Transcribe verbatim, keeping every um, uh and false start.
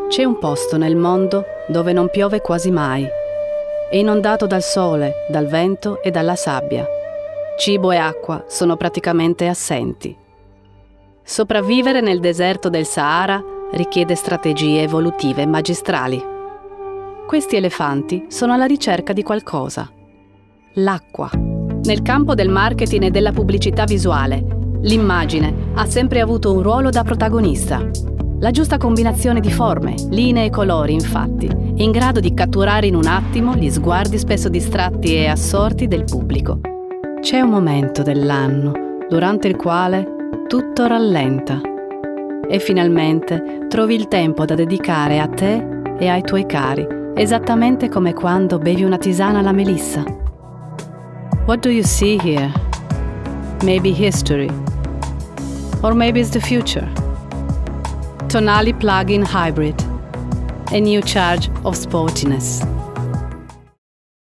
C'è un posto nel mondo dove non piove quasi mai. È inondato dal sole, dal vento e dalla sabbia. Cibo e acqua sono praticamente assenti. Sopravvivere nel deserto del Sahara richiede strategie evolutive magistrali. Questi elefanti sono alla ricerca di qualcosa. L'acqua. Nel campo del marketing e della pubblicità visuale, l'immagine ha sempre avuto un ruolo da protagonista. La giusta combinazione di forme, linee e colori, infatti, è in grado di catturare in un attimo gli sguardi spesso distratti e assorti del pubblico. C'è un momento dell'anno durante il quale tutto rallenta e finalmente trovi il tempo da dedicare a te e ai tuoi cari, esattamente come quando bevi una tisana alla melissa. What do you see here? Maybe history. Or maybe it's the future. Tonali plug-in hybrid. A new charge of sportiness.